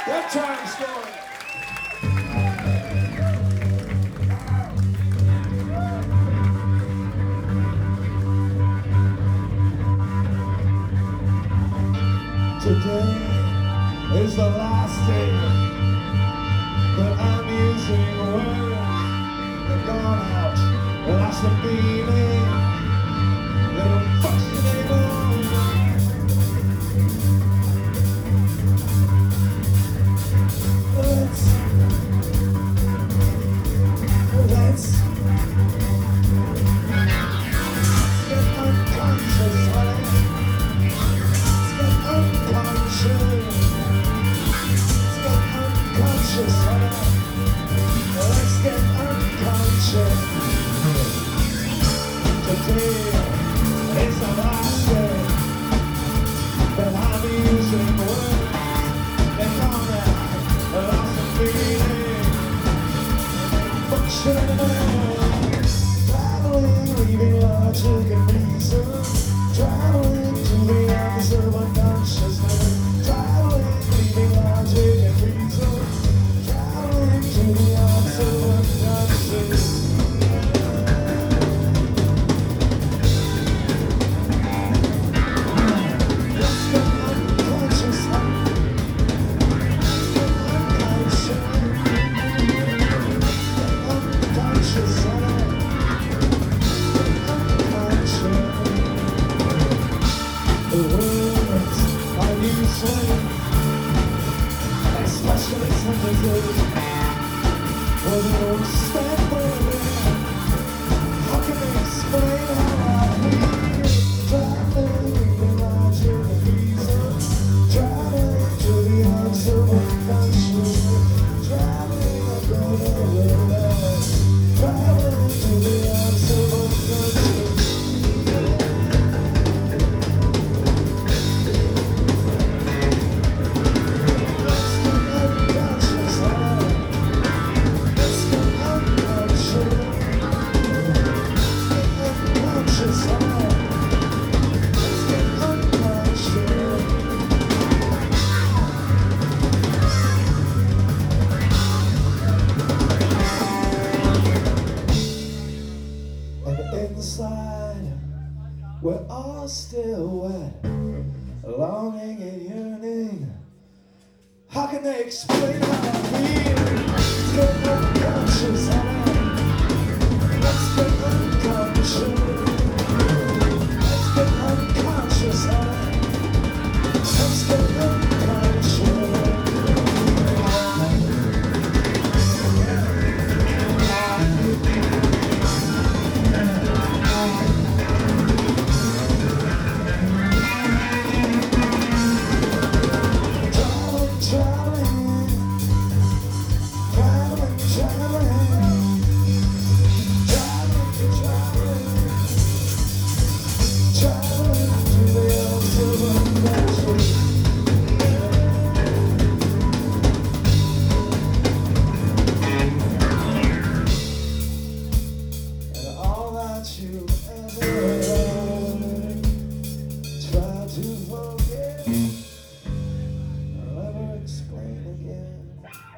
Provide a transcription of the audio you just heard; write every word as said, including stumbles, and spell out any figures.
Bedtime story. Today is the last day that I'm using words that gone out, lost the meaning, they don't function anymore. Let's, let's get unconscious, honey. Let's get unconscious. Let's get unconscious, honey. Let's get unconscious. Today is the last day that I'm using words that come out, lost the feeling, function anymore. Traveling, leaving logic and reason, traveling to the ends of unconsciousness. Traveling, leaving logic and reason, traveling to the ends of unconsciousness. Especially sentences where they don't stand for me. How can they explain how I feel? Traveling in logic and reason, traveling to the ends of unconscious, traveling across the world, traveling to the ends of unconscious. Inside, we're all still wet, longing and yearning. How can they explain how I feel? It's getting unconscious.